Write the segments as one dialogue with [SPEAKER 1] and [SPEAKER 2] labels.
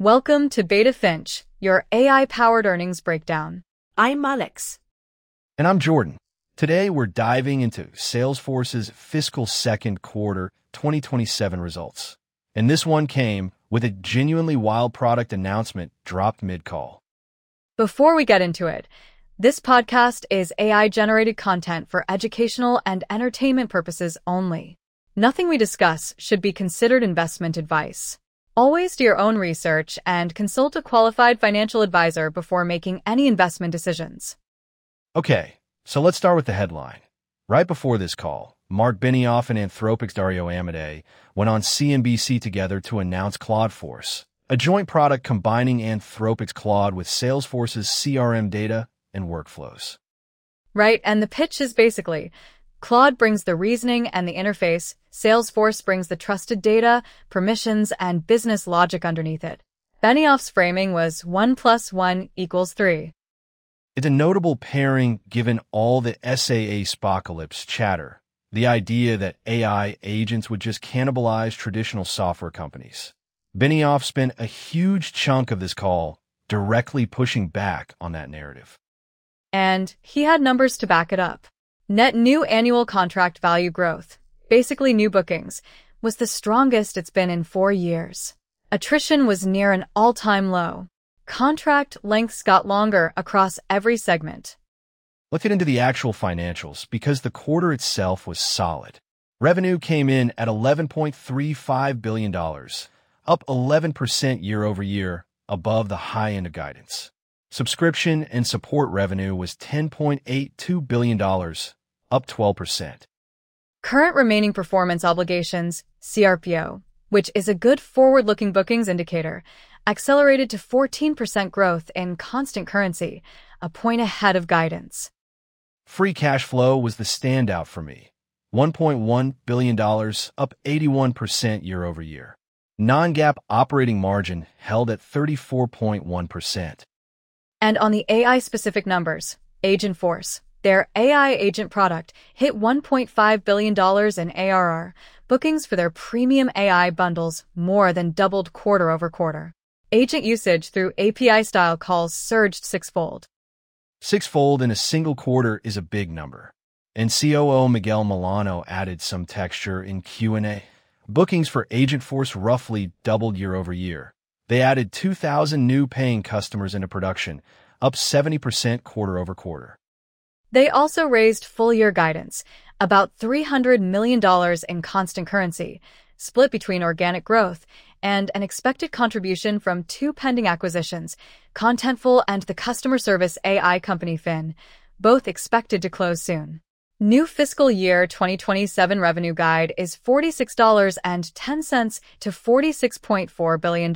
[SPEAKER 1] Welcome to Beta Finch, your AI-powered earnings breakdown.
[SPEAKER 2] I'm Alex.
[SPEAKER 3] And I'm Jordan. Today, we're diving into Salesforce's fiscal second quarter 2027 results. And this one came with a genuinely wild product announcement dropped mid-call.
[SPEAKER 1] Before we get into it, this podcast is AI-generated content for educational and entertainment purposes only. Nothing we discuss should be considered investment advice. Always do your own research and consult a qualified financial advisor before making any investment decisions.
[SPEAKER 3] Okay, so let's start with the headline. Right before this call, Mark Benioff and Anthropic's Dario Amodei went on CNBC together to announce Claude Force, a joint product combining Anthropic's Claude with Salesforce's CRM data and workflows.
[SPEAKER 1] Right, and the pitch is basically, Claude brings the reasoning and the interface, Salesforce brings the trusted data, permissions, and business logic underneath it. Benioff's framing was 1 + 1 = 3.
[SPEAKER 3] It's a notable pairing given all the SaaS apocalypse chatter, the idea that AI agents would just cannibalize traditional software companies. Benioff spent a huge chunk of this call directly pushing back on that narrative.
[SPEAKER 1] And he had numbers to back it up. Net new annual contract value growth, basically new bookings, was the strongest it's been in 4 years. Attrition was near an all-time low. Contract lengths got longer across every segment.
[SPEAKER 3] Let's get into the actual financials because the quarter itself was solid. Revenue came in at $11.35 billion, up 11% year over year, above the high end of guidance. Subscription and support revenue was $10.82 billion, up 12%.
[SPEAKER 1] Current remaining performance obligations, CRPO, which is a good forward-looking bookings indicator, accelerated to 14% growth in constant currency, a point ahead of guidance.
[SPEAKER 3] Free cash flow was the standout for me. $1.1 billion, up 81% year over year. Non-GAAP operating margin held at 34.1%.
[SPEAKER 1] And on the AI-specific numbers, Agentforce, their AI agent product, hit $1.5 billion in ARR. Bookings for their premium AI bundles more than doubled quarter over quarter. Agent usage through API-style calls surged sixfold.
[SPEAKER 3] Sixfold in a single quarter is a big number. And COO Miguel Milano added some texture in Q&A. Bookings for Agentforce roughly doubled year over year. They added 2,000 new paying customers into production, up 70% quarter over quarter.
[SPEAKER 1] They also raised full-year guidance, about $300 million in constant currency, split between organic growth and an expected contribution from 2 pending acquisitions, Contentful and the customer service AI company Fin, both expected to close soon. New fiscal year 2027 revenue guide is $46.10 to $46.4 billion.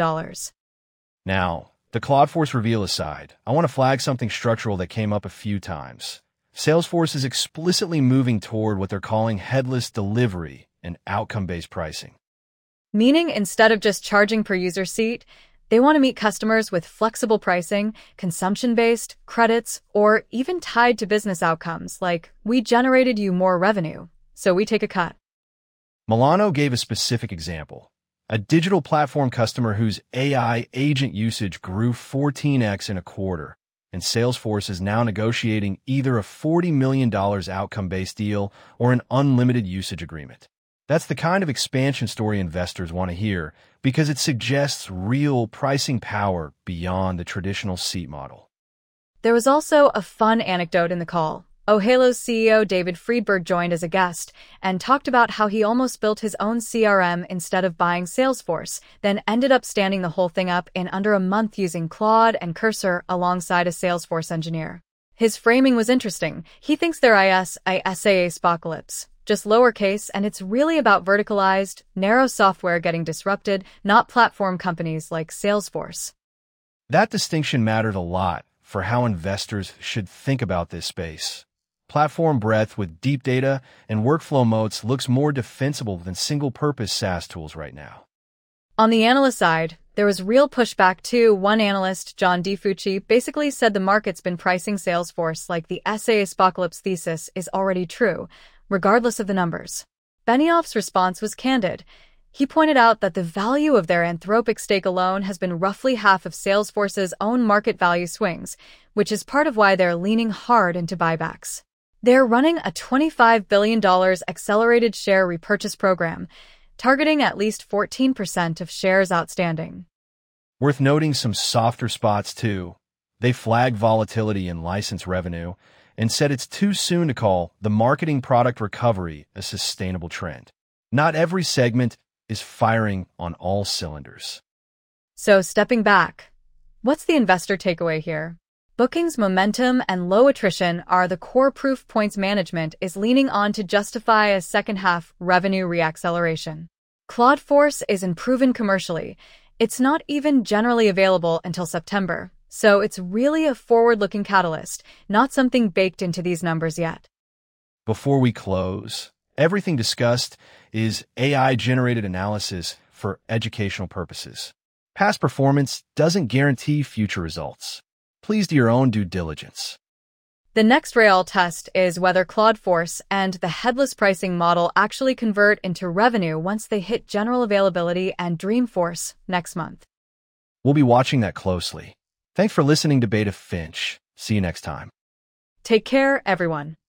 [SPEAKER 3] Now, the Claude Force reveal aside, I want to flag something structural that came up a few times. Salesforce is explicitly moving toward what they're calling headless delivery and outcome-based pricing.
[SPEAKER 1] Meaning, instead of just charging per user seat, they want to meet customers with flexible pricing, consumption-based, credits, or even tied to business outcomes like, we generated you more revenue, so we take a cut.
[SPEAKER 3] Milano gave a specific example. A digital platform customer whose AI agent usage grew 14x in a quarter, and Salesforce is now negotiating either a $40 million outcome-based deal or an unlimited usage agreement. That's the kind of expansion story investors want to hear because it suggests real pricing power beyond the traditional seat model.
[SPEAKER 1] There was also a fun anecdote in the call. Ohalo's CEO David Friedberg joined as a guest and talked about how he almost built his own CRM instead of buying Salesforce, then ended up standing the whole thing up in under a month using Claude and Cursor alongside a Salesforce engineer. His framing was interesting. He thinks their SaaS apocalypse, just lowercase, and it's really about verticalized, narrow software getting disrupted, not platform companies like Salesforce.
[SPEAKER 3] That distinction mattered a lot for how investors should think about this space. Platform breadth with deep data and workflow moats looks more defensible than single-purpose SaaS tools right now.
[SPEAKER 1] On the analyst side, there was real pushback too. One analyst, John DiFucci, basically said the market's been pricing Salesforce like the SaaS apocalypse thesis is already true, regardless of the numbers. Benioff's response was candid. He pointed out that the value of their Anthropic stake alone has been roughly half of Salesforce's own market value swings, which is part of why they're leaning hard into buybacks. They're running a $25 billion accelerated share repurchase program, targeting at least 14% of shares outstanding.
[SPEAKER 3] Worth noting some softer spots, too. They flag volatility in license revenue and said it's too soon to call the marketing product recovery a sustainable trend. Not every segment is firing on all cylinders.
[SPEAKER 1] So stepping back, what's the investor takeaway here? Bookings momentum and low attrition are the core proof points management is leaning on to justify a second-half revenue reacceleration. Claudeforce is proven commercially. It's not even generally available until September, so it's really a forward-looking catalyst, not something baked into these numbers yet.
[SPEAKER 3] Before we close, everything discussed is AI-generated analysis for educational purposes. Past performance doesn't guarantee future results. Please do your own due diligence.
[SPEAKER 1] The next real test is whether Claudeforce and the headless pricing model actually convert into revenue once they hit general availability and Dreamforce next month.
[SPEAKER 3] We'll be watching that closely. Thanks for listening to Beta Finch. See you next time.
[SPEAKER 1] Take care, everyone.